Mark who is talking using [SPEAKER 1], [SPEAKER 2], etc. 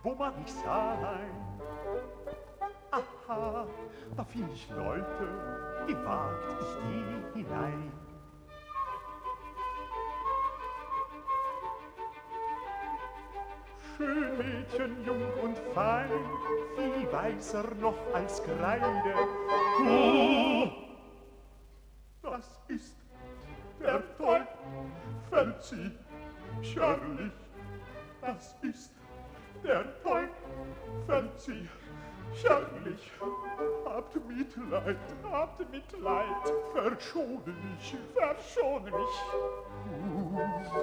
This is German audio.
[SPEAKER 1] wo mag ich sein? Aha, da find ich Leute, gewagt, ich geh hinein. Schön Mädchen, jung und fein, viel weißer noch als Kreide. Oh, das ist der Teufel, Charlie, das ist der Teufel, Charlie. Habt Mitleid, verschone mich, verschone mich.